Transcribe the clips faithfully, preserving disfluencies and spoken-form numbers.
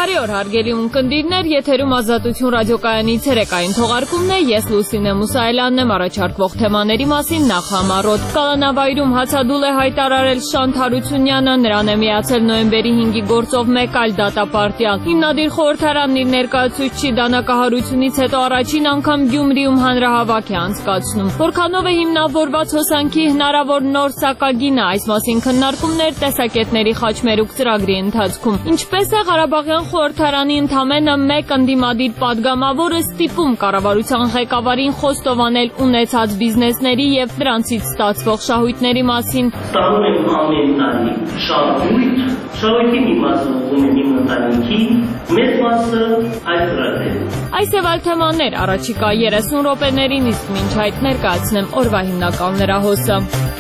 Բարի օր, հարգելի ունկնդիրներ, եթերում Ազատություն ռադիոկայանի ցերեկային թողարկումն է, ես Լուսինե Մուսայելյանն եմ, առաջարկվող թեմաների մասին նախ համառոտ։ Կալանավայրում հացադուլ է հայտարարել Շանթ Հարությունյանը, նրան է միացել նոյեմբերի հինգի գործով մեկ այլ դատապարտյալ։ Հիմնադիր խորհրդարանն իր ներկայացուցչի դանակահարությունից հետո առաջին անգամ Գյումրիում հանրահավաք է անցկացնում։ Որքանով է հիմնավորված հոսանքի հնարավոր նոր սակագինը, այս մասին քննարկումներ տեսակետների խաչմերուկ ծրագրի ընթացքում։ Ինչպես է Ղարաբաղյան խորհրդարանի ընդամենը մեկ ընդդիմադիր падգամավորը ստիպում կառավարության ղեկավարին խոստովանել ունեցած բիզնեսների եւ դրանցից ստացվող շահույթների մասին։ Ստանում եմ ամեն տարի շահույթ, շահույթի մի մասը ուղղում եմ իմ ընտանիքի, մեծ մասը այս ծրագրերին։ Այս եւ այլ թեմաներ առաջիկա երեսուն րոպեներին, իսկ մինչ այդ ներկայացնեմ օրվա հիմնական լրահոսը։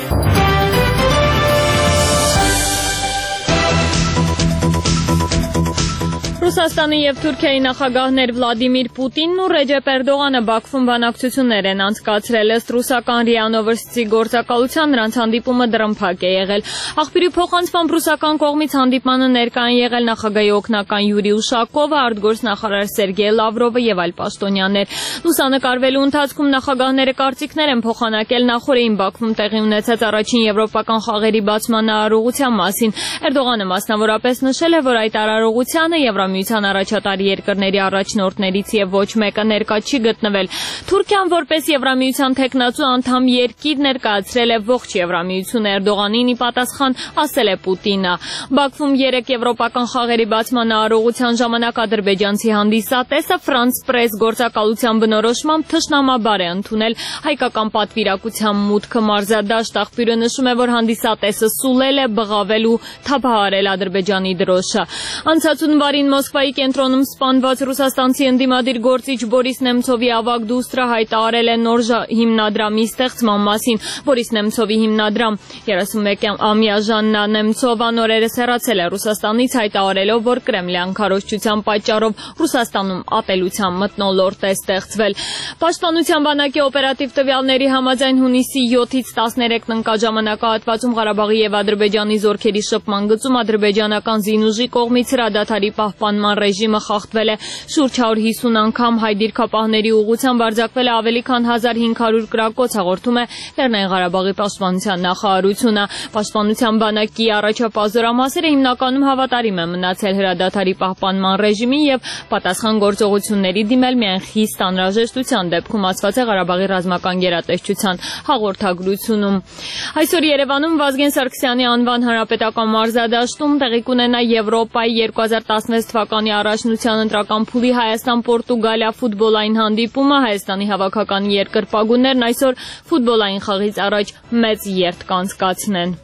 Ռուսաստանի եւ Թուրքիայի նախագահներ Վլադիմիր Պուտինն ու Ռեջեփ Էրդողանը Բաքվում բանակցություններ են անցկացրել, ըստ ռուսական րիա Նովոստի գործակալության նրանց հանդիպումը դրամփակ է եղել։ Աղբյուրի փոխանցմամբ ռուսական կողմից հանդիպմանը ներկա են եղել նախագահի օգնական Յուրի Ուշակովը, արտգործնախարար Սերգեյ Լավրովը եւ այլ պաշտոնյաներ։ Լուսանկարվելու ընթացքում նախագահները կարծիքներ են փոխանակել նախորդին Բաքվում տեղի ունեցած առաջին եվրոպական խաղերի բացման արարողության մասին։ Էրդողանը մասնավորապես նշել է, որ այդ արարողությանը Եվրամիության առաջատար երկրների առաջնորդներից եւ ոչ մեկը ներկա չի գտնվել։ Թուրքիան որպես Եվրամիության թեկնածու անդամ երկիր ներկայացրել է ողջ Եվրամիությունը Էրդողանին ի պատասխան ասել է Պուտինը։ Բաքվում երեք եվրոպական խաղերի բացման արարողության ժամանակ ադրբեջանցի հանդիսատեսը Ֆրանս Պրես գործակալության բնորոշմամբ թշնամաբար է ընդունել հայկական պատվիրակության մուտքը մարզադաշտ։ Աղբյուրը նշում է, որ հանդիսատեսը սուլել է բղավել ու թափահարել Ադրբեջանի դրոշը։ Անցած հունվարին Մոսկվայի կենտրոնում սպանված ռուսաստանցի ընդդիմադիր գործիչ Բորիս Նեմցովի ավագ դուստրը հայտարարել է նոր հիմնադրամի ստեղծման մասին։ Բորիս Նեմցովի հիմնադրամ երեսունմեկամյա Ժաննա Նեմցովան օրերս հեռացել է Ռուսաստանից, հայտարարելով, որ Կրեմլյան քարոզչության պատճառով Ռուսաստանում ատելության մթնոլորտ է ստեղծվել։ Պաշտպանության բանակի օպերատիվ տվյալների համաձայն հունիսի յոթից տասներեք ժամանակահատվածում Ղարաբաղի եւ Ադրբեջանի զորքերի շփման գծում ադրբեջանական զինուժի կողմից հրադադարի պահպանման ռեժիմը խախտվել է շուրջ հարյուր հիսուն անգամ, հայ դիրքապահների ուղղությամբ արձակվել է ավելի քան հազար հինգ հարյուր կրակոց, հաղորդում է Լեռնային Ղարաբաղի պաշտպանության նախարարությունը։ Պաշտպանության բանակի առաջապահ զորամասերը հիմնականում հավատարիմ են մնացել հրադադարի պահպանման ռեժիմին եւ պատասխան գործողությունների դիմել միայն խիստ անհրաժեշտության դեպքում, ասված է Ղարաբաղի ռազմական գերատեսչության հաղորդագրությունում։ Այսօր Երևանում Վազգեն Սարգսյանի անվան հանրապետական մարզադաշտում տեղի կունենա Եվրոպայի երկու հազար տասնվեց թվականի առաջնության ընտրական փուլի Հայաստան-Պորտուգալիա ֆուտբոլային հանդիպումը։ Հայաստանի հավաքական երկրպագուներն այսօր ֆուտբոլային խաղից առաջ մեծ երթ կանցկացնեն։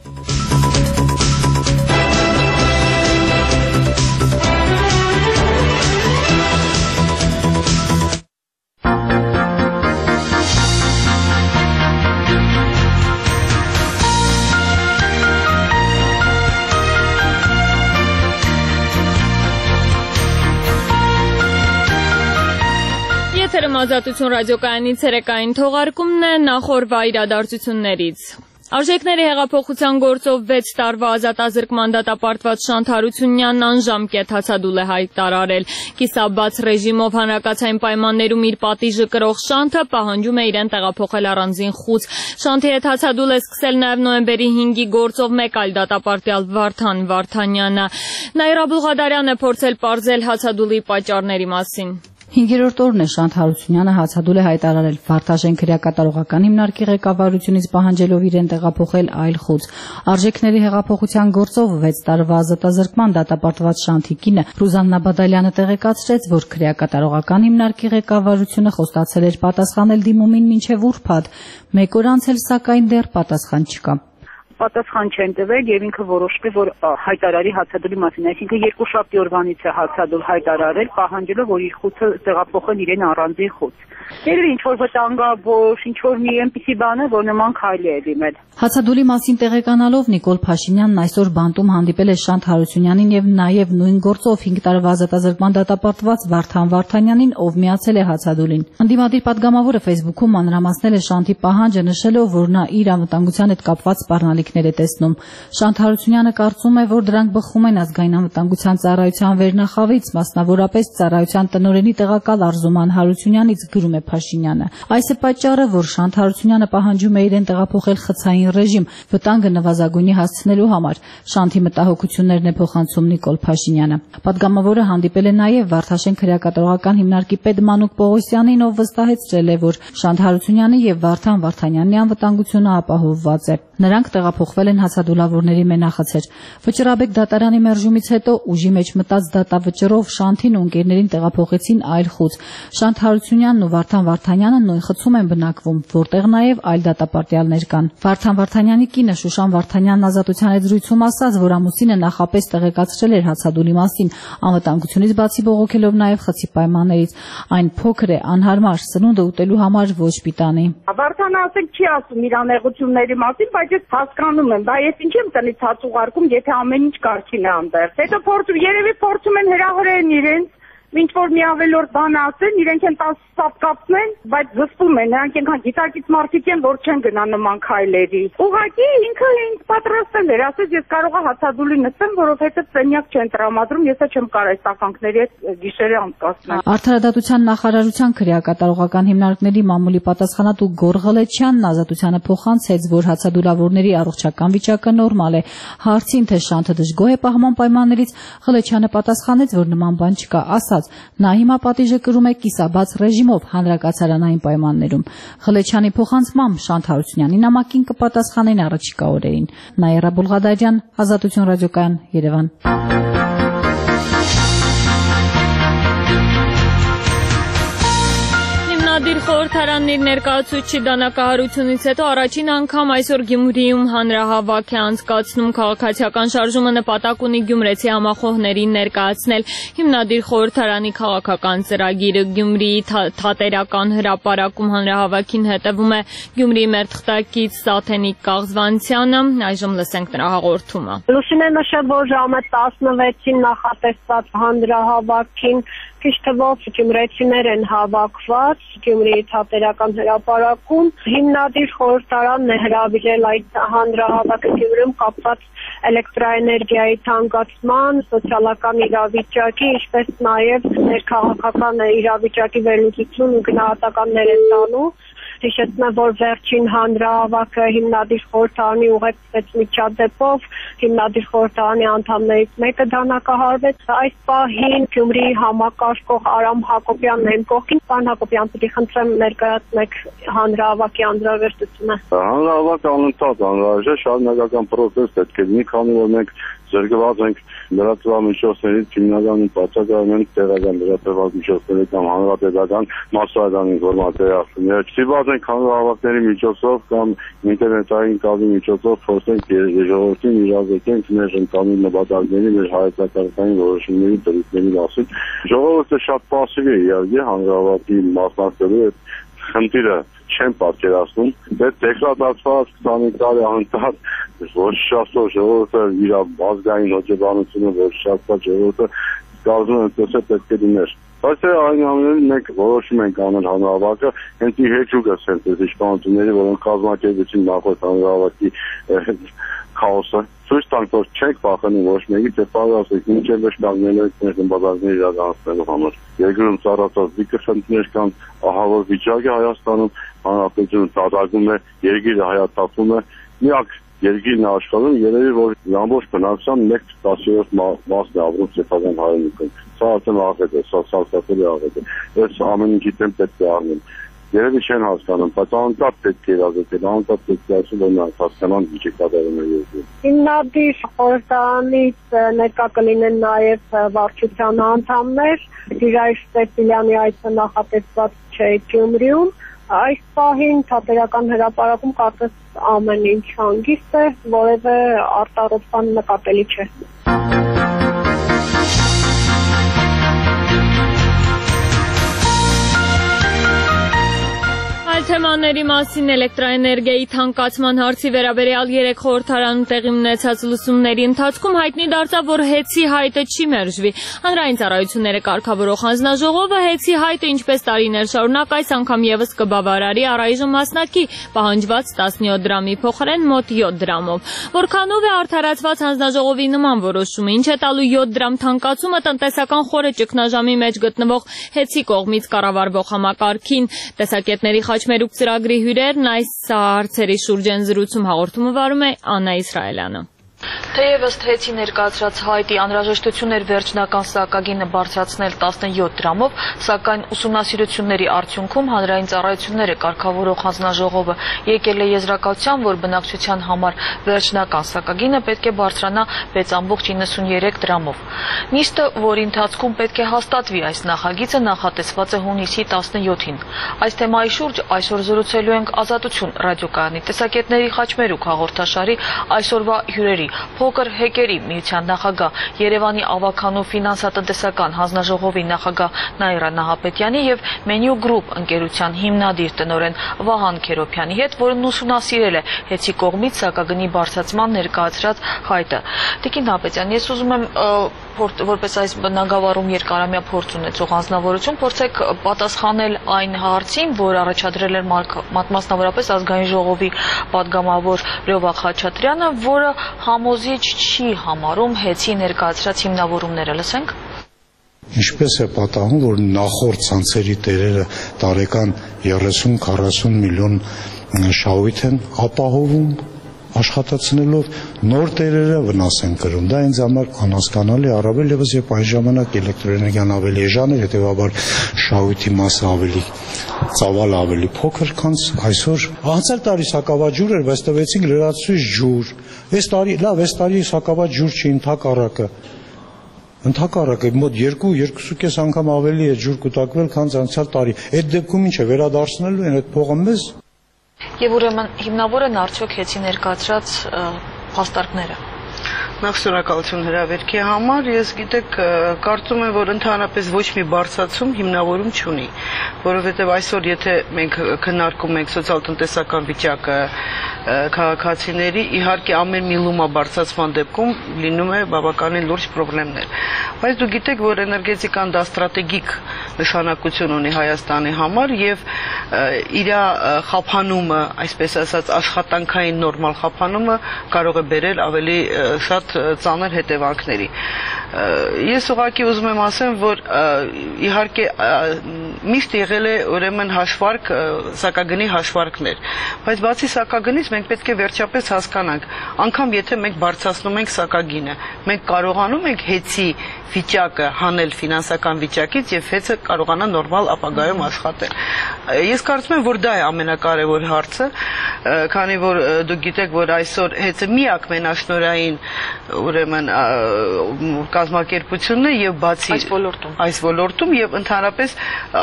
Եթերում Ազատություն ռադիոկայանի ցերեկային թողարկումն է, նախորդ իրադարձություններից։ Արժեքների հեղափոխության գործով վեց տարվա ազատազրկման դատապարտված Շանթ Հարությունյանն անժամկետ հացադուլ է հայտարարել։ Կիսաբաց ռեժիմով հանրակացային պայմաններում իր պատիժը կրող Շանթը պահանջում է իրեն տեղափոխել առանձին խուց։ Շանթի հետ հացադուլ է սկսել նաև նոյեմբերի հինգի գործով մեկ այլ դատապարտյալ Վարդան Վարդանյանը։ Նաիրա Բուլղադարյանն է փորձել պարզել հացադուլի պատճառների մասին։ Հինգերորդ օրն է Շանթ Հարությունյանը հացադուլ է հայտարարել Վարդաժեն քրեակատարողական հիմնարկի ղեկավարությունից պահանջելով իրեն տեղափոխել այլ խոց։ Արժեքների հեղափոխության գործով վեց տարվա ազատազրկման դատապարտված Շանթի կինը Ռուզաննա Բադալյանը տեղեկացրեց, որ քրեակատարողական հիմնարկի ղեկավարությունը խոստացել էր պատասխանել դիմումին մինչև ուրբաթ։ Մեկ օր անց էլ սակայն դեռ պատասխան չկա։ Պատասխան չեն տվել եւ ինքը որոշվել, որ հայտարարի հացադուլի մասին, այսինքն երկուշաբթի օրվանից է հացադուլ հայտարարել, պահանջելով, որ իր խուցը տեղափոխեն իրեն առանձին խոց։ Երևի ինչ որ վտանգավոր, ինչ որ մի այնպիսի բան է, որ նման քայլ է դիմել։ Հացադուլի մասին տեղեկանալով Նիկոլ Փաշինյանն այսօր բանտում հանդիպել է Շանթ Հարությունյանին եւ նաեւ նույն գործով հինգ տարվա ազատազրկման դատապարտված Վարդան Վարդանյանին, ով միացել է հացադուլին։ Ընդդիմադիր պատգամավորը Facebook-ում մանրամասնել է Շանթի պահանջը, նշելով, որ նա իր անվտանգության հետ կապված սպառնալիք կարիքներ է տեսնում։ Շանթ Հարությունյանը կարծում է, որ դրանք բխում են ազգային անվտանգության ծառայության վերնախավից, մասնավորապես ծառայության տնօրենի տեղակալ Արզուման Հարությունյանից, գրում է Փաշինյանը։ Այս է պատճառը, որ Շանթ Հարությունյանը պահանջում է իրեն տեղափոխել խցային ռեժիմ, վտանգը նվազագույնի հասցնելու համար։ Շանթի մտահոգություններն է փոխանցում Նիկոլ Փաշինյանը։ Պատգամավորը հանդիպել է նաև Վարդաշեն քրեակատարողական հիմնարկի պետ Մանուկ Պողոսյանին, ով վստահեցրել է, որ Շանթ Հարությունյանի եւ Վարդան Վարդանյանի անվտանգությունը ապահովված է։ Նրանք տեղափոխվել են հացադուլավորների մենախցեր։ Վճռաբեկ դատարանի մերժումից հետո ուժի մեջ մտած դատավճռով Շանթին ու ընկերներին տեղափոխեցին այլ խուց։ Շանթ Հարությունյանն ու Վարդան Վարդանյանը նույն խցում են բնակվում, որտեղ նաև այլ դատապարտյալներ կան։ Վարդան Վարդանյանի կինը Շուշան Վարդանյանն Ազատության հետ զրույցում ասաց, որ ամուսինը նախապես տեղեկացրել էր հացադուլի մասին, անվտանգությունից բացի բողոքելով նաև խցի պայմաններից։ Այն փոքր է, անհարմար, սնունդը ուտելու համար ոչ պիտանի։ Վարդանը ասել չի ասում իր անեղությունների մասին, բայց ես հասկանում եմ, դա ես ինչ եմ տնից հաց ուղարկում, եթե ամեն ինչ կարգին է այնտեղ։ Հետո փորձում, երևի փորձում են հրահրեն իրենց, ինչ որ մի ավելորդ բան ասեն, իրենք են տաս սապկացնեն, բայց զսպում են, նրանք այնքան գիտակից մարդիկ են, որ չեն գնա նման քայլերի։ Ուղղակի ինքը ինձ պատրաստել էր, ասեց ես կարող եմ հացադուլի նստեմ, որովհետև սենյակ չեն տրամադրում, ես չեմ կարող այս տականքների հետ գիշերը անցկացնել։ Արդարադատության նախարարության քրեակատարողական հիմնարկների մամուլի պատասխանատու Գոր Ղլեչյանն Ազատությանը փոխանցեց, որ հացադուլավորների առողջական վիճակը նորմալ է։ Հարցին, թե Շանթը դժգոհ է պահման պայմաններից, Ղլեչյանը պատասխանեց, որ նման բան չկա, ասաց. նա հիմա պատիժը կրում է կիսաբաց ռեժիմով հանրակացարանային պայմաններում։ Ղլեչյանի փոխանցմամբ Շանթ Հարությունյանի նամակին կպատասխանեն առաջիկա օրերին։ Նաիրա Բուլղադարյան, Ազատություն ռադիոկայան, Երևան։ Հիմնադիր խորհրդարանն իր ներկայացուցիչի դանակահարությունից հետո առաջին անգամ այսօր Գյումրիում հանրահավաք է անցկացնում։ Քաղաքացիական շարժումը նպատակ ունի գյումրեցի համախոհներին ներկայացնել հիմնադիր խորհրդարանի քաղաքական ծրագիրը։ Գյումրիի թատերական հրապարակում հանրահավաքին հետևում է Գյումրիի մեր թղթակից Սաթենիկ Կաղզվանցյանը։ Այժմ լսենք նրա հաղորդումը։ Լուսինե նշել, որ ժամը տասնվեցին նախատեսված հանրահավաքին քիչ թվով գյումրեցիներ են հավաքված Գյումրիի թատերական հրապարակում։ Հիմնադիր խորհրդարանն է հրավիրել այդ հանրահավաքը Գյումրիում կապված էլեկտրաէներգիայի թանկացման, սոցիալական իրավիճակի, ինչպես նաև ներքաղաքական իրավիճակի վերլուծություն ու գնահատականներ են տալու։ Հիշեցնեմ, որ վերջին հանրահավաքը հիմնադիր խորհրդարանի ուղեկցեց միջադեպով, հիմնադիր խորհրդարանի անդամներից մեկը դանակահարվեց։ Այս պահին Գյումրիի համակարգող Արամ Հակոբյանն է իմ կողքին։ Պարոն Հակոբյան, պետք է խնդրեմ ներկայացնեք հանրահավաքի անձրևերտությունը։ Հանրահավաքը անընդհատ անհրաժեշտ է, շարունակական պրոցես պետք է լինի, քանի որ մենք զրկված ենք լրատվամիջոցներից, հիմնականում բացակայում ենք տեղական լրատվամիջոցների կամ հանրապետական մասսայական ինֆորմացիայի ստիպված ենք հանրահավաքների միջոցով կամ ինտերնետային կազմի միջոցով փորձենք ժողովրդին իրազեկենք մեր ընտանի նպատակների, մեր հայեցակարգային որոշումների դրույթների մասին։ Ժողովուրդը շատ պասիվ է իհարկե հանրահավաքի մասնակցելու այդ խնդիրը չեն պատկերացնում, բայց դեկրատացված քսանուց տարի անընդհատ ոչ շատով ժողովուրդը իր ազգային հոգեբանությունը, ոչ շատով ժողովուրդը կարծում են տեսել պետք է լիներ։ Բայց այն ամենին մենք որոշում ենք անել հանրահավաքը, հենց ի հեճուկը սենտես իշխանությունների, որոնք կազմակերպեցին նախորդ հանրահավաքի քաոսը։ Ցույց տանք, որ չենք փախնում ոչ մեկից, եւ պատրաստենք մինչեւ վշտանալու ենք մեր նպատակները իրականացնելու համար։ Երկրում ծառացած դիքրշնչներ կան, ահավոր վիճակ է Հայաստանում, հանրապետությունը դատարկում է, երկիրը հայացածում է, միակ երկիրն աշխարհում երևի որ ամբողջ բնակչության մեկ տասներորդ մասն է ապրում սեփական հայրենիքում։ Սա արդեն աղետ է, սա սարսափելի աղետ է։ Այս ամեն ինչի դեմ պետք է առնեն։ Երևի չեն հասկանում, բայց անընդհատ պետք է իրազեկել, անընդհատ պետք է ասել, որ նրանք հասկանան ինչի կատարում է երկրում։ Հիմնադիր խորհրդարանից ներկա կլինեն նաև վարչության անդամներ, Գիրայր Ստեփիլյանի այցը նախատեսված չէ Գյումրիում։ Այս պահին թատերական հրապարակում կարծես ամեն ինչ հանգիստ է, որևէ արտարոց բան նկատելի չէ։ Այլ թեմաների մասին էլեկտրաէներգիայի թանկացման հարցի վերաբերյալ երեք խորհրդարանում տեղի ունեցած լսումների ընթացքում հայտնի դարձավ, որ հեծի հայտը չի մերժվի։ Հանրային ծառայությունները կարգավորող հանձնաժողովը հեծի հայտը ինչպես տարիներ շարունակ այս անգամ եւս կբավարարի առայժմ մասնակի պահանջված տասնյոթ դրամի փոխարեն մոտ յոթ դրամով։ Որքանով է արդարացված հանձնաժողովի նման որոշումը, ինչ է տալու յոթ դրամ թանկացումը տնտեսական խորը ճգնաժամի մեջ գտնվող հեծի կողմից կառավարվող համակարգին։ Տեսակետների Խաչմերուկ ծրագրի հյուրերն այս հարցերի շուրջ են զրուցում, հաղորդումը վարում է Աննա Իսրայելյանը։ Թեև ըստ հեծի ներկայացրած հայտի անհրաժեշտություն էր վերջնական սակագինը բարձրացնել տասնյոթ դրամով, սակայն ուսումնասիրությունների արդյունքում հանրային ծառայությունները կարգավորող հանձնաժողովը եկել է եզրակացության, որ բնակչության համար վերջնական սակագինը պետք է բարձրանա վեց կόμma իննսուններեք դրամով։ Նիստը, որի ընթացքում պետք է հաստատվի այս նախագիծը, նախատեսված է հունիսի տասնյոթին։ Այս թեմայի շուրջ այսօր զրուցելու ենք Ազատություն ռադիոկայանի տեսակետների Խաչմերուկ հաղորդաշարի այսօրվա հյուրերի Փոքր հեկերի միության նախագահ Երևանի ավագանու ֆինանսատնտեսական հանձնաժողովի նախագահ Նաիրա Նահապետյանի եւ Menu Group ընկերության հիմնադիր տնօրեն Վահան Քերոփյանի հետ, որն ուսումնասիրել է հեծի կողմից սակագնի բարձրացման ներկայացրած հայտը։ Տիկին Նահապետյան, ես ուզում եմ որպես այս բնագավառում երկարամյա փորձ ունեցող անձնավորություն փորձեք պատասխանել այն հարցին, որ առաջադրել էր մասնավորապես ազգային ժողովի պատգամավոր Լյովա Խաչատրյանը, որը համոզիչ չի համարում հեծի ներկայացրած հիմնավորումները, լսենք։ Ինչպես է պատահում, որ նախորդ ցանցերի տերերը տարեկան երեսուն քառասուն միլիոն շահույթ են ապահովում աշխատացնելով, նոր տերերը վնաս են կրում։ Դա ինձ համար անհասկանալի, առավել ևս երբ այն ժամանակ էլեկտրոէներգիան ավելի էժան էր, հետևաբար շահույթի մասը ավելի ծավալը ավելի փոքր, քան այսօր։ Անցյալ տարի սակավաջուր էր, բայց տվեցինք լրացուցիչ ջուր։ Այս տարի, լավ, այս տարի սակավաջ ջուր չի, ընդհակառակը։ Ընդհակառակը մոտ երկու, երկուսուկես անգամ ավելի է ջուր կուտակվել, քան անցյալ տարի։ Այդ դեպքում ինչ է, վերադարձնելու են այդ փողը մեզ։ Եվ ուրեմն հիմնավոր են արդյոք հեծի ներկայացրած փաստարկները։ Նախ շնորհակալություն հրավերքի համար, ես գիտեք, կարծում եմ, որ ընդհանրապես ոչ մի բարձրացում հիմնավորում չունի, որովհետև այսօր եթե մենք քննարկում ենք սոցիալ-տնտեսական վիճակը քաղաքացիների, իհարկե ամեն մի լումա բարձրացման դեպքում լինում է բավականին լուրջ խնդիրներ։ Բայց դու գիտեք, որ էներգետիկան դա ստրատեգիկ նշանակություն ունի Հայաստանի համար եւ իր խափանումը, այսպես ասած, աշխատանքային նորմալ խափանումը կարող է բերել ավելի շատ ծանր հետևանքների։ Ես ուղղակի ուզում եմ ասեմ, որ իհարկե միշտ եղել է ուրեմն հաշվարկ, սակագնի հաշվարկներ, բայց բացի սակագնից մենք պետք է վերջապես հասկանանք, անգամ եթե մենք բարձրացնում ենք սակագինը, մենք կարողանում ենք հեծի վիճակը հանել ֆինանսական վիճակից եւ հեծը կարողանա նորմալ ապագայում աշխատել։ Ես կարծում եմ, որ դա է ամենակարևոր հարցը, քանի որ դուք գիտեք, որ այսօր հեծը միակ մենաշնորհային ուրեմն կազմակերպությունն է եւ բացի այս ոլորտում այս ոլորտում եւ ընդհանրապես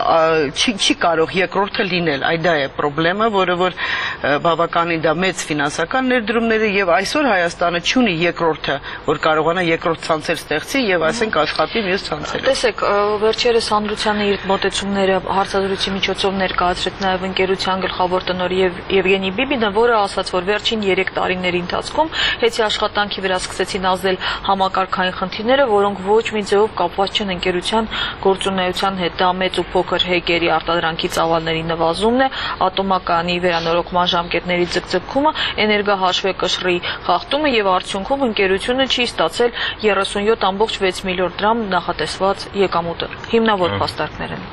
չի չի կարող երկրորդը լինել, այ դա է խնդրեմը, որը որ բավականին դա մեծ ֆինանսական ներդրումներ է եւ այսօր Հայաստանը չունի երկրորդը, որ կարողանա երկրորդ ցանցեր ստեղծի եւ ասենք աշխատի մյուս ցանցերը։ Տեսեք, վերջերս հանրությանը իր մոտեցումները հարցազրույցի միջոցով ներկայացրեց նաեւ ընկերության գլխավոր տնօրեն Եվգենի Բիբինը, որը ասաց, որ վերջին երեք տարիների ընթացքում հեծի աշխատանքի վրա սկսեցին ազդել համակարգային խնդիրները, որոնք ոչ մի ձևով կապված չեն ընկերության գործունեության հետ։ Դա մեծ ու փոքր հեկերի արտադրանքի ծավալների նվազումն է, ատոմակայանի վերանորոգման ժամկետների ձգձգումը, էներգահաշվեկշռի խախտումը եւ արդյունքում ընկերությունը չի ստացել երեսունյոթ կόμma վեց միլիոն դրամ նախատեսված եկամուտը։ Հիմնավոր փաստարկներ են։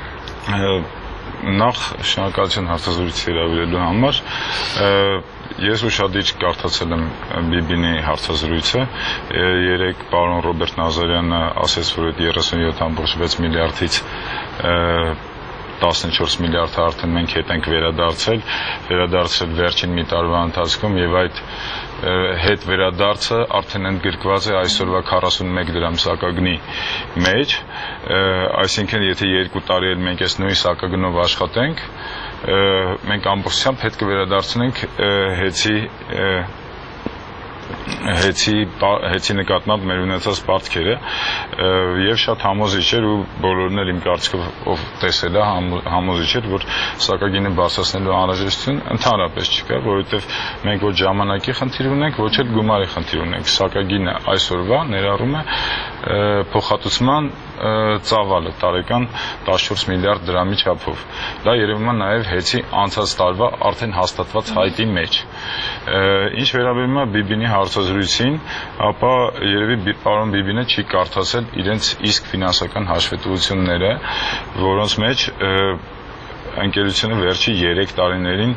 Նախ շնորհակալություն հարցազրույցի հրավիրելու համար։ Ես ուշադիր կարդացել եմ Բիբինի հարցազրույցը, երեք պարոն Ռոբերտ Նազարյանը ասեց, որ այդ երեսունյոթ կόμma վեց միլիարդից տասնչորս միլիարդը արդեն մենք հետ ենք վերադարձել, վերադարձել վերջին մի տարվա ընթացքում եւ այդ հետ վերադարձը արդեն ընդգրկված է այսօրվա քառասունմեկ դրամ սակագնի մեջ, այսինքն եթե երկու տարի էլ մենք այս նույն սակագնով աշխատենք, մենք ամբողջությամբ հետ կվերադարձնենք հեծի հեծի հեծի նկատմամբ մեր ունեցած պարտքերը եւ շատ համոզիչ էր ու բոլորն էլ իմ կարծիքով ով տեսել է համոզիչ էր որ սակագինը բարձրացնելու անհրաժեշտություն ընդհանրապես չկա որովհետեւ մենք ոչ ժամանակի խնդիր ունենք ոչ էլ գումարի խնդիր ունենք սակագինը այսօրվա ներառում է փոխհատուցման ծավալը տարեկան տասնչորս միլիարդ դրամի չափով դա երևում է նաեւ հեծի անցած տարվա արդեն հաստատված հայտի մեջ ինչ վերաբերում է Բիբինի հարցազրույցին ապա երևի պարոն Բիբինը չի կարդացել իրենց իսկ ֆինանսական հաշվետվությունները որոնց մեջ ընկերությունը վերջի երեք տարիներին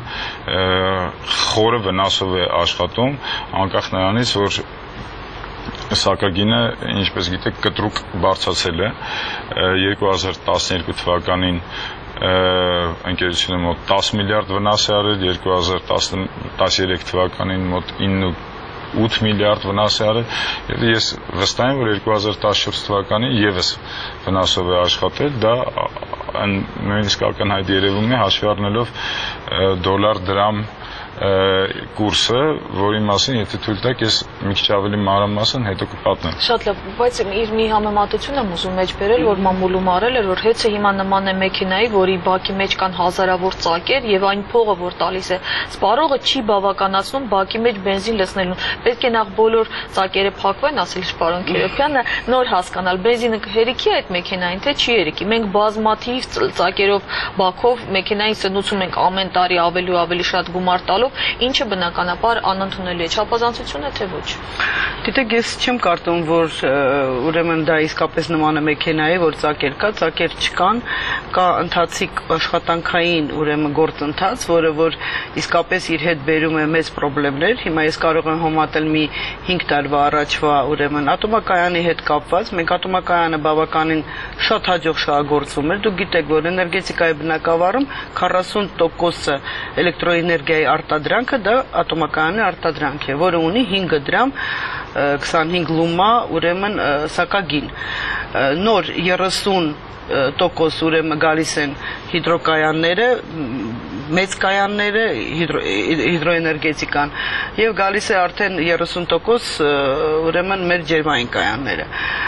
խորը վնասով է աշխատում անկախ նրանից որ սակագինը ինչպես գիտեք կտրուկ բարձրացել է երկու հազար տասներկու թվականին ընկերությունը մոտ տասը միլիարդ վնաս է արել երկու հազար տասներեք թվականին մոտ ինը ութ միլիարդ վնաս է արել եւ ես վստահ եմ որ երկու հազար տասնչորս թվականին եւս վնասով է աշխատել դա նույնիսկ ակնհայտ երևում է հաշվի առնելով դոլար դրամ կուրսը, որի մասին եթե թույլ տաք, ես մի քիչ ավելի մանրամասն հետո կպատնեմ։ Շատ լավ, բայց իր մի համեմատություն եմ ուզում մեջ բերել, որ մամուլում արել էր, որ հեծը հիմա նման է մեքենայի, որի բակի մեջ կան հազարավոր ծակեր եւ այն փողը, որ տալիս է սպառողը, չի բավականացնում բակի մեջ բենզին լցնելուն։ Պետք է նախ բոլոր ծակերը փակվեն, ասել Շպարոն Քերոփյանը, նոր հասկանալ բենզինը հերիքի է այդ մեքենային, թե չի հերիքի։ Մենք բազմաթիվ ծակերով, բակով մեքենային սնուցում ենք ամեն տարի ավելի ու ավելի շատ գումար տալով ինչը բնականաբար անընդունելի է չափազանցություն է թե ոչ Գիտեք ես չեմ կարծում որ ուրեմն դա իսկապես նման է մեքենայի որ ծակեր կա ծակեր չկան կա ընթացիկ աշխատանքային ուրեմն գործընթաց որը որ իսկապես իր հետ բերում է մեծ խնդիրներ հիմա ես կարող եմ համատել մի հինգ տարվա առաջվա ուրեմն ատոմակայանի հետ կապված մենք ատոմակայանը բավականին շատ հաջող շահագործվում էր դուք գիտեք որ էներգետիկայի բնակավարում քառասուն տոկոսը էլեկտրոէներգիայի արտադրանքը դա ատոմակայանի արտադրանք է, որը ունի հինգ դրամ քսանհինգ լումա ուրեմն սակագին։ Նոր երեսուն տոկոս ուրեմն գալիս են հիդրոկայանները, մեծ կայանները, հիդրոէներգետիկան եւ գալիս է արդեն երեսուն տոկոս ուրեմն մեր ջերմային կայանները։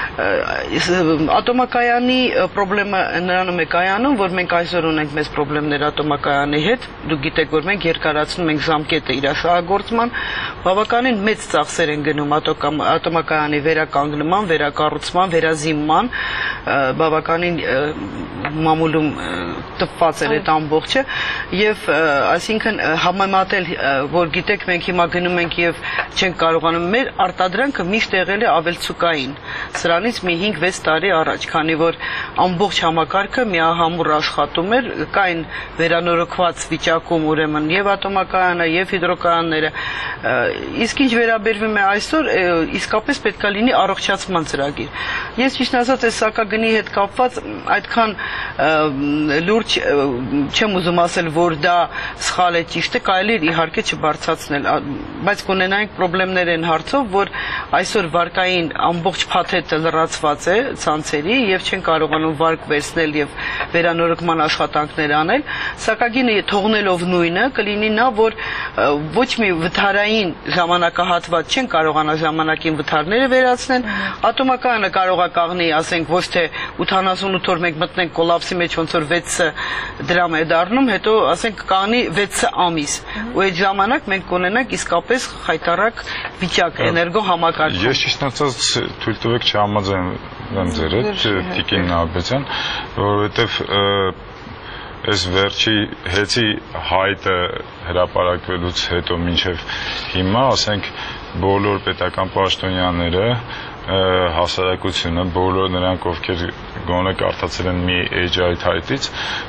Ատոմակայանի խնդրը նրանում է կայանում, որ մենք այսօր ունենք մեծ խնդիրներ ատոմակայանի հետ, դուք գիտեք, որ մենք երկարացնում ենք ժամկետը իր շահագործման, բավականին մեծ ծախսեր են գնում ատոմակայանի վերականգնման, վերակառուցման, վերազինման, բավականին մամուլում տպված էր այդ ամբողջը եւ այսինքն համեմատել որ գիտեք մենք հիմա գնում ենք եւ չենք կարողանում մեր արտադրանքը միշտ եղել է ավելցուկային սրանից մի հինգ վեց տարի առաջ քանի որ ամբողջ համակարգը միահամուռ աշխատում էր կային վերանորոգված վիճակում ուրեմն եւ ատոմակայանը եւ հիդրոկայանները իսկ ինչ վերաբերվում է այսօր իսկապես պետքա լինի առողջացման ծրագիր ես ճիշտ ասած այս սակագնի հետ կապված այդքան լուրջ չեմ ուզում ասել որ դա սխալ է ճիշտ է կարելի է իհարկե չբարձրացնել բայց կունենանք խնդիրներ են հարցով որ այսօր վարկային ամբողջ փաթեթը լրացված է ցանցերի եւ չեն կարողանում վարկ վերցնել եւ վերանորոգման աշխատանքներ անել սակագինը թողնելով նույնը կլինի նա որ ոչ մի վթարային ժամանակահատված չեն կարողանա ժամանակին վթարները վերացնեն ատոմակայանը կարող է կաղնի ասենք ոչ թե ութանասունութ օր մենք մտնենք կոլապսի մեջ ոնց որ վեց դրամ է դառնում հետո ասենք կանի վեց ամիս ու այդ ժամանակ մենք կունենանք իսկապես խայտարակ վիճակ էներգո համակարգում Ես ճիշտ ասած թույլ տվեք չհամաձայնեմ ձեր հետ Տիկին Նահապետյան որովհետև այս վերջի հեծի հայտը հրապարակվելուց հետո մինչև հիմա ասենք բոլոր պետական պաշտոնյաները հասարակությունը բոլոր նրանք ովքեր գոնե կարդացել են մի էջ այդ հայտից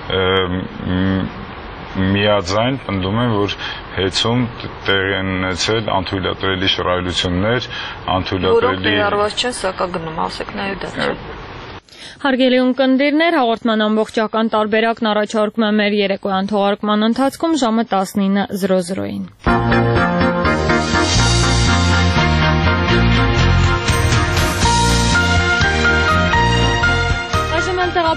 միաձայն պնդում են որ հեծում տեղի են ունեցել անթույլատրելի շռայլություններ անթույլատրելի որոնք ներառված չեն սակագնում ասեք նաեւ դա չէ Հարգելի ունկնդիրներ, հաղորդման ամբողջական տարբերակն առաջարկում է մեր երեկոյան թողարկման ընթացքում ժամը տասնինը զրո զրոին։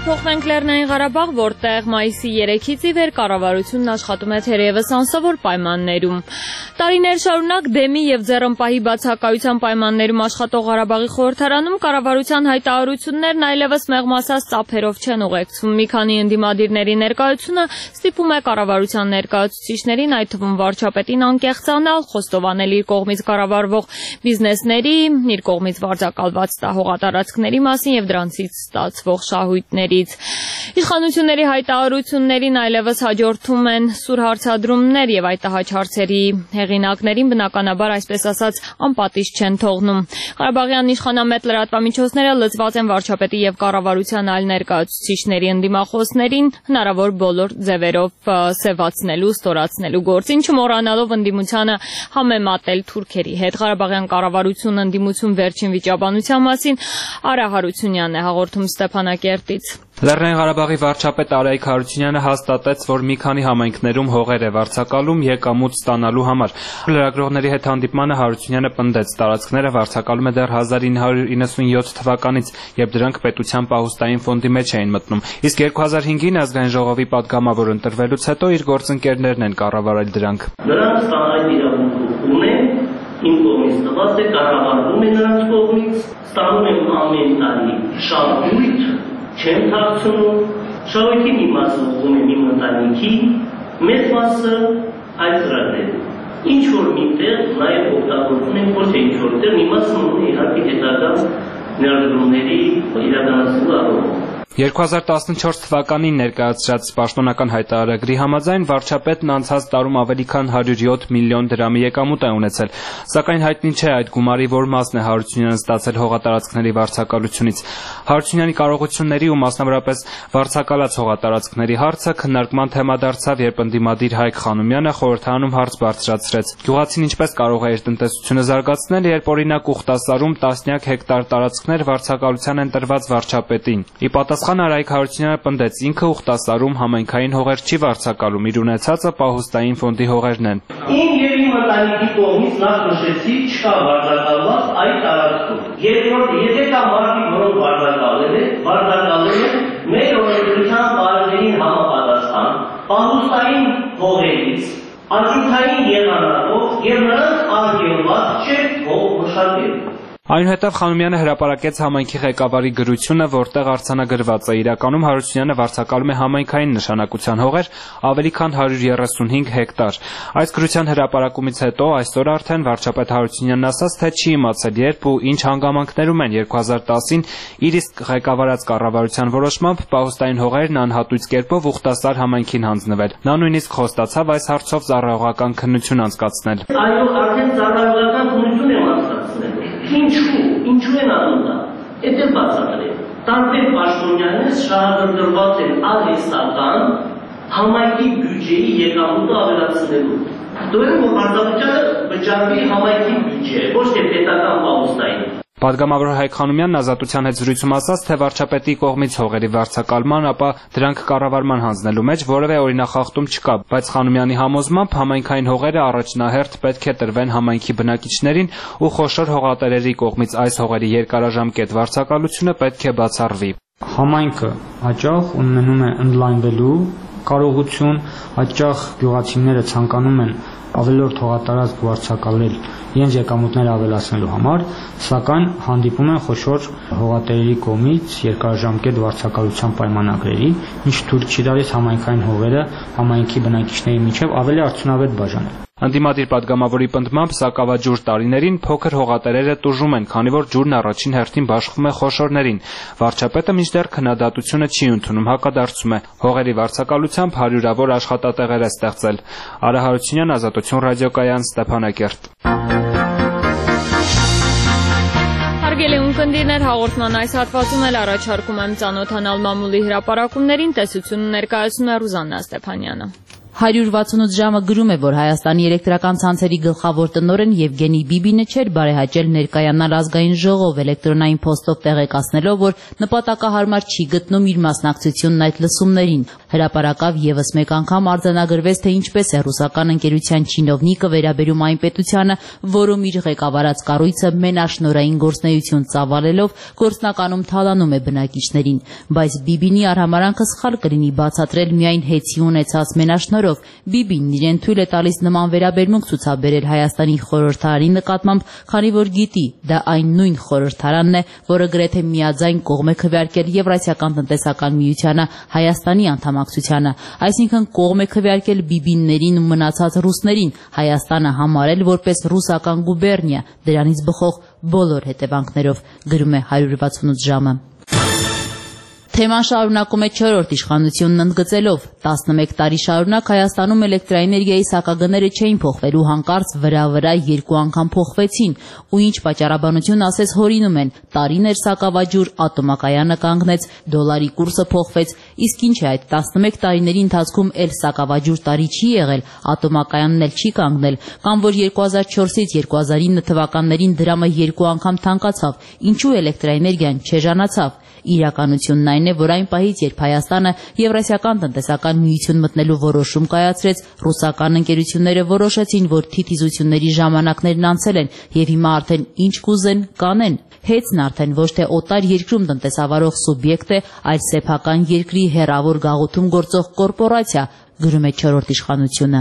Փոխվենք Լեռնային Ղարաբաղ, որտեղ մայիսի երեքից ի վեր կառավարությունն աշխատում է թերևս անսովոր պայմաններում։ Տարիներ շարունակ դեմի եւ ձեռնպահի բացակայության պայմաններում աշխատող Ղարաբաղի խորհրդարանում կառավարության հայտարարություններն այլևս մեղմասած ծափերով չեն ուղեկցում։ Մի քանի ընդդիմադիրների ներկայությունը ստիպում է կառավարության ներկայացուցիչներին, այդ թվում վարչապետին, անկեղծանալ, խոստովանել իր կողմից կառավարվող բիզնեսների, իր կողմից վարձակալված հողատարածքների մասին եւ դրանցից ստացվող շահույթներից։ Իշխանությունների հայտարարություններին այլևս հաջորդում են սուր հարցադրումներ եւ այդ տհաճ հարցերի հեղինակներին բնականաբար այսպես ասած անպատիժ չեն թողնում։ Ղարաբաղյան իշխանամետ լրատվամիջոցները լծված են վարչապետի եւ կառավարության այլ ներկայացուցիչների ընդդիմախոսներին հնարավոր բոլոր ձևերով սևացնելու, ստորացնելու գործին, չմոռանալով ընդդիմությանը համեմատել թուրքերի հետ։ Ղարաբաղյան կառավարությունը ընդդիմություն վերջին վիճաբանության մասին Արա Հարությունյանն է հաղորդում Ստեփանակերտից։ Լեռնային Ղարաբաղի վարչապետ Արայիկ Հարությունյանը հաստատեց, որ մի քանի համայնքներում հողեր է վարձակալում եկամուտ ստանալու համար։ Լրագրողների հետ հանդիպմանը Հարությունյանը պնդեց, տարածքները վարձակալում է դեռ հազար ինը հարյուր իննսունյոթ թվականից, երբ դրանք պետության պահուստային ֆոնդի մեջ էին մտնում։ Իսկ երկու հազար հինգին ազգային ժողովի պատգամավոր ընտրվելուց հետո իր գործընկերներն են կառավարել դրանք։ Նրանց ստանալ իրավունք ունեն, իմ կողմից տված է, կառավարվում է նրանց կողմից, ստանում են ամեն տարի շահույթ, չեն թաքցնում, շահույթի մի մասը ուղղում է իմ ընտանիքի, մեծ մասը այդ ծրագրերում։ Ինչ որ միտեղ նաև օգտագործում են, ոչ թե ինչ որտեղ մի մասը ունի իհարկե հետագա ներդրումների իրականացնելու առումով։ երկու հազար տասնչորս թվականին ներկայացրած պաշտոնական հայտարարագրի համաձայն վարչապետն անցած տարում ավելի քան հարյուր յոթ միլիոն դրամի եկամուտ է ունեցել, սակայն հայտնի չէ այդ գումարի որ մասն է Հարությունյանը ստացել հողատարածքների վարձակալությունից։ Հարությունյանի կարողությունների ու մասնավորապես վարձակալած հողատարածքների հարցը քննարկման թեմա դարձավ, երբ ընդդիմադիր Հայկ Խանոմյանը խորհրդարանում հարց բարձրացրեց։ Գյուղացին ինչպես կարող է իր տնտեսությունը զարգացնել, երբ օրինակ Ուխտասարում տասնյակ հեկտար տարածքներ վարձակալության են տրված վարչապետին։ Ի պատասխան Արայիկ Հարությունյանը պնդեց, ինքը Ուխտասարում համայնքային հողեր չի վարձակալում, իր ունեցածը պահուստային ֆոնդի հողերն են։ Իմ եւ իմ ընտանիքի կողմից նախ նշեցի, չկա վարձակալված այդ տարածքում։ Երկրորդ, եթե կա մարդիկ, որոնք վարձակալել են, վարձակալել են մեր օրենսդրության բարերին համապատասխան պահուստային հողերից, աջութային եղանակով եւ նրանց արգելված չէ հող մշակել։ Այնուհետև Խանոմյանը հրապարակեց համայնքի ղեկավարի գրությունը, որտեղ արձանագրված է իրականում Հարությունյանը վարձակալում է համայնքային նշանակության հողեր ավելի քան հարյուր երեսունհինգ հեկտար։ Այս գրության հրապարակումից հետո այսօր արդեն վարչապետ Հարությունյանն ասաց, թե չի իմացել երբ ու ինչ հանգամանքներում են երկու հազար տասին իր իսկ ղեկավարած կառավարության որոշմամբ պահուստային հողերն անհատույց կերպով Ուխտասար համայնքին հանձնվել։ Նա նույնիսկ խոստացավ այս հարցով ծառայողական քննություն անցկացնել։ Այո, արդեն ծառայողական քննություն եմ անցկացնել։ Ինչու, ինչու են անում դա, էդ էլ բացատրել, տարբեր պաշտոնյաներս շահագրգռված են արհեստական համայնքի բյուջեի եկամուտը ավելացնելու, դուրն որ արտադրությանը վճարվի համայնքի բյուջե, ոչ թե պետական պահուստային։ Պատգամավոր Հայկ Խանոմյանն Ազատության հետ զրույցում ասաց, թե վարչապետի կողմից հողերի վարձակալման, ապա դրանք կառավարման հանձնելու մեջ որևէ օրինախախտում չկա, բայց Խանոմյանի համոզմամբ համայնքային հողերը առաջնահերթ պետք է տրվեն համայնքի բնակիչներին ու խոշոր հողատերերի կողմից այս հողերի երկարաժամկետ վարձակալությունը պետք է բացառվի։ Համայնքը հաճախ ունենում է ընդլայնվելու կարողություն, հաճախ գյուղացիները ցանկանում են ավելորդ հողատարածք վարձակալել իրենց եկամուտները ավելացնելու համար, սակայն հանդիպում են խոշոր հողատերերի կողմից երկարաժամկետ վարձակալության պայմանագրերի, ինչ թույլ չի տալիս համայնքային հողերը համայնքի բնակիչների միջև ավելի արդյունավետ բաժանել։ Ընդդիմադիր պատգամավորի պնդմամբ սակավաջուր տարիներին փոքր հողատերերը տուժում են, քանի որ ջուրն առաջին հերթին բաշխվում է խոշորներին։ Վարչապետը մինչդեռ քննադատությունը չի ընդունում, հակադարձում է։ Հողերի վարձակալությամբ հարյուրավոր աշխատատեղեր է ստեղծել։ Արա Հարությունյան, Ազատություն ռադիոկայան, Ստեփանակերտ։ Հարգելի ունկնդիրներ, հաղորդման այս հատվածում էլ առաջարկում եմ ծանոթանալ մամուլի հրապարակումներին, տեսությունը ներկայացնում է Ռուզաննա Ստեփանյանը։ հարյուր վաթսունութ ժամը գրում է, որ Հայաստանի էլեկտրական ցանցերի գլխավոր տնօրեն Եվգենի Բիբինը չէր բարեհաճել ներկայանալ ազգային ժողով էլեկտրոնային փոստով տեղեկացնելով, որ նպատակահարմար չի գտնում իր մասնակցությունն այդ լսումներին։ Հրապարակավ եւս մեկ անգամ արձանագրվեց, թե ինչպես է ռուսական ընկերության չինովնիկը վերաբերում այն պետությանը, որում իր ղեկավարած կառույցը մենաշնորհային գործնեություն ծավալելով գործնականում թալանում է բնակիչներին, բայց Բիբինի արհամարանքը սխալ կլինի բացատրել միայն հեծի ունեցած մենաշնորհով։ Բիբին իրեն թույլ է տալիս նման վերաբերմունք ցուցաբերել Հայաստանի խորհրդարանի նկատմամբ, քանի որ գիտի, դա այն նույն խորհրդարանն է, որը գրեթե միաձայն կողմ է քվեարկել Եվրասիական տնտեսական միությանը Հայաստանի անդամակցությանը, այսինքն կողմ է քվեարկել բիբիններին ու մնացած ռուսներին, Հայաստանը համարել որպես ռուսական գուբերնիա, դրանից բխող բոլոր հետևանքներով, գրում է հարյուր վաթսունութ ժամը։ Թեման շարունակում է չորրորդ իշխանությունն ընդգծելով. տասնմեկ տարի շարունակ Հայաստանում էլեկտրաէներգիայի սակագները չէին փոխվելու, հանկարծ վրա-վրա երկու անգամ փոխվեցին, ու ինչ պատճառաբանություն ասես հորինում են, տարիներ սակավաջուր, ատոմակայանը կանգնեց, դոլարի կուրսը փոխվեց, իսկ ինչ է այդ տասնմեկ տարիների ընթացքում էլ սակավաջուր տարի չի եղել, ատոմակայանն էլ չի կանգնել, կամ որ երկու հազար չորսից երկու հազար ինը թվականներին դրամը երկու անգամ թանկացավ, ինչու էլեկտրաէներգիան չեժանացավ։ Իրականությունն այն է, որ այն պահից, երբ Հայաստանը Եվրասիական տնտեսական միություն մտնելու որոշում կայացրեց, ռուսական ընկերությունները որոշեցին, որ թիթիզությունների ժամանակներն անցել են եւ հիմա արդեն ինչ կուզեն կանեն։ Հեծն արդեն ոչ թե օտար երկրում տնտեսավարող սուբյեկտ է, այլ սեփական երկրի հեռավոր գաղութում գործող կորպորացիա, գրում է չորրորդ իշխանությունը։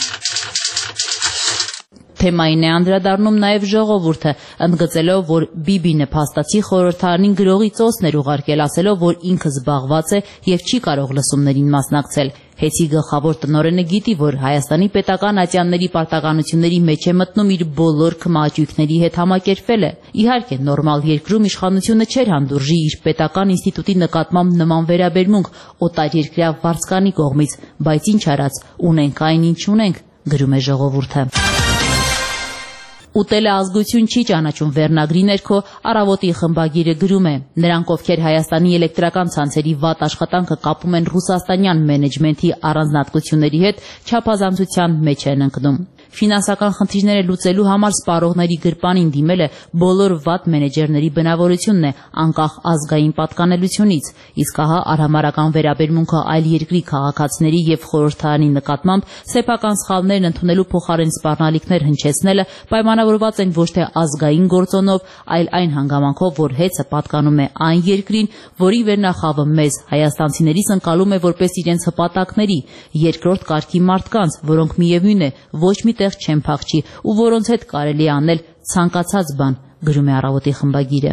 Թեմային է անդրադառնում նաև ժողովուրդը, ընդգծելով, որ Բիբինը փաստացի խորհրդարանին գրողի ծոցներ ուղարկել, ասելով, որ ինքը զբաղված է եւ չի կարող լսումներին մասնակցել։ Հեծի գլխավոր տնօրենը գիտի, որ Հայաստանի պետական ատյանների պարտականությունների մեջ է մտնում իր բոլոր քմահաճույքների հետ համակերպելը։ Իհարկե, նորմալ երկրում իշխանությունը չէր հանդուրժի իր պետական ինստիտուտի նկատմամբ նման վերաբերմունք օտարերկրյա վարձկանի կողմից, բայց ինչ արած, ունենք այն, ինչ ունենք, գրում է ժողովուրդը։ Ուտելը ազգություն չի ճանաչում վերնագրի ներքո Առավոտի խմբագիրը գրում է. նրանք, ովքեր Հայաստանի էլեկտրական ցանցերի վատ աշխատանքը կապում են ռուսաստանյան մենեջմենթի առանձնահատկությունների հետ, չափազանցության մեջ են ընկնում։ Ֆինանսական խնդիրները լուծելու համար սպառողների գրպանին դիմելը բոլոր վատ մենեջերների բնավորությունն է, անկախ ազգային պատկանելությունից, իսկ ահա արհամարական վերաբերմունքը այլ երկրի քաղաքացիների եւ խորհրդարանի նկատմամբ սեփական սխալներն ընդունելու փոխարեն սպառնալիքներ հնչեցնելը պայմանավորված են ոչ թե ազգային գործոնով, այլ այն հանգամանքով, որ հեծը պատկանում է այն երկրին, որի վերնախավը մեզ հայաստանցիներից ընկալում է որպես իրենց հպատակների, երկրորդ կարգի մարդկանց, որոնք միևնույն է ոչ մի տեղ չեն փախչի ու որոնց հետ կարելի է անել ցանկացած բան, գրում է Առավոտի խմբագիրը։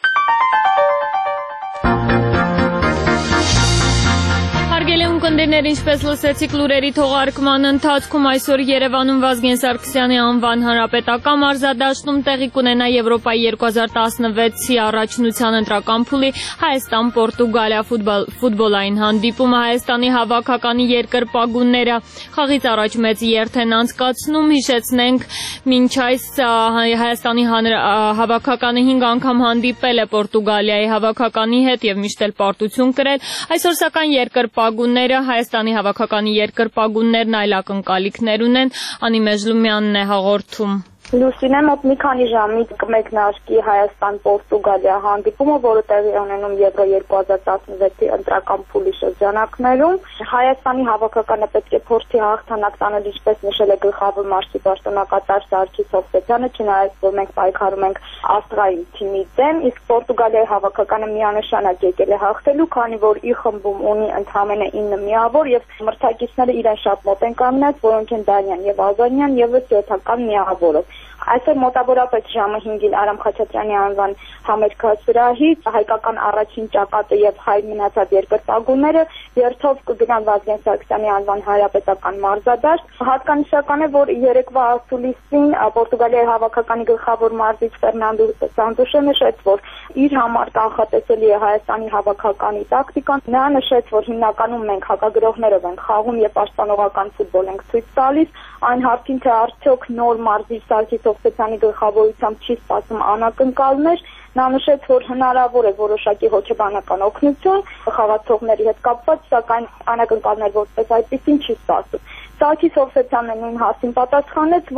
Ընկերներ, ինչպես լսեցիք լուրերի թողարկման ընթացքում, այսօր Երևանում Վազգեն Սարգսյանի անվան հանրապետական մարզադաշտում տեղի կունենա Եվրոպայի երկու հազար տասնվեցի առաջնության ընտրական փուլի Հայաստան-Պորտուգալիա ֆուտբոլային հանդիպումը։ Հայաստանի հավաքականի երկրպագունները խաղից առաջ մեծ երթ են անցկացնում։ Հիշեցնենք, մինչ այս Հայաստանի հավաքականը հինգ անգամ հանդիպել է Պորտուգալիայի հավաքականի հետ եւ միշտ էլ պարտություն կրել։ Այսօր սակայն երկրպագունները Հայաստանի հավաքականի երկրպագուններն այլ ակնկալիքներ ունեն։ Անի Մեժլումյանն է հաղորդում։ Լուսինե, մոտ մի քանի ժամից կմեկնարկի Հայաստան-Պորտուգալիա հանդիպումը, որը տեղի ունենում Եվրո երկու հազար տասնվեցի ընտրական փուլի շրջանակներում։ Հայաստանի հավաքականը պետք է փորձի հաղթանակ տանել, ինչպես նշել է գլխավոր մարզի պաշտոնակատար Սարգիս Հովսեփյանը, չնայած որ մենք պայքարում ենք Ավստրիայի թիմի դեմ, իսկ Պորտուգալիայի հավաքականը միանշանակ եկել է հաղթելու, քանի որ ի խմբում ունի ընդամենը ինը միավոր եւ մրցակիցները իրեն շատ մոտ են կանգնած, որոնք են Դանիան եւ Ազանյան եւ յոթական միավորը։ Այսօր մոտավորապես ժամը հինգին Արամ Խաչատրյանի անվան համերգասրահից հայկական առաջին ճակատը եւ հայ մնացած երկրպագունները երթով կգնան Վազգեն Սարգսյանի անվան հանրապետական մարզադաշտ։ Հատկանշական է, որ երեկվա ասուլիսին Պորտուգալիայի հավաքականի գլխավոր մարզիչ Ֆերնանդո Սանտուշը նշեց, որ իր համար կանխատեսելի է Հայաստանի հավաքականի տակտիկան։ Նա նշեց, որ հիմնականում մենք հակագրողներով ենք խաղում եւ պաշտպանողական ֆուտբոլ ենք ցույց տալիս, այն հարցին թե արդյոք նոր մարզիչ Սարգիս Հովսեփյանի գլխավորությամբ չի սպասում անակնկալներ։ Նա նշեց, որ հնարավոր է որոշակի հոգեբանական օգնություն խաղացողների հետ կապված, սակայն անակնկալներ որպես այդպեսին չի սպասում։ Սարգիս Հովսեփյանը նույն հարցին պատասխանեց, որ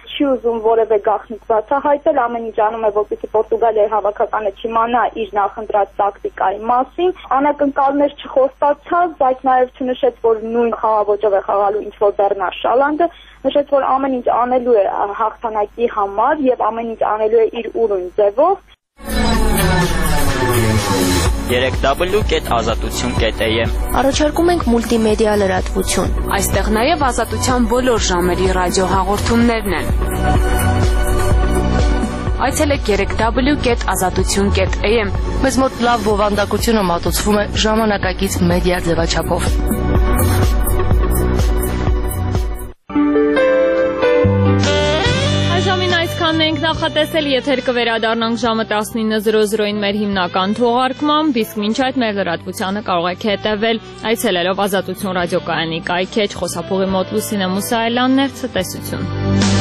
չի ուզում որևէ գաղտնիք բացահայտել, ամեն ինչ անում է, որպեսզի Պորտուգալիայի հավաքականը չիմանա իր նախընտրած տակտիկայի մասին։ Անակնկալներ չխոստացավ, բայց նաև չնշեց, որ նույն խաղաոճով է խաղալու ինչ որ Բեռնար Շալանդը, նշեց, որ ամեն ինչ անելու է հաղթանակի համար եւ ամեն ինչ անելու է իր ուրույն ձևով։ երեք w կետ ազատություն կետ a m Առաջարկում ենք մուլտիմեդիա լրատվություն։ Այստեղ նաև ազատության բոլոր ժամերի ռադիո հաղորդումներն են։ Այցելեք երեք w կետ ազատություն կետ a m Մեզ մոտ լավ բովանդակությունը մատուցվում է ժամանակակից մեդիա ձևաչափով։ Այսքանն ենք նախատեսել, եթեր կվերադառնանք ժամը տասնինը զրո զրոին մեր հիմնական թողարկմամբ, իսկ մինչ այդ մեր լրատվությանը կարող եք հետևել այցելելով Ազատություն ռադիոկայանի կայքեջ, խոսափողի մոտ Լուսինե Մուսայելյանն էր, ցտեսություն։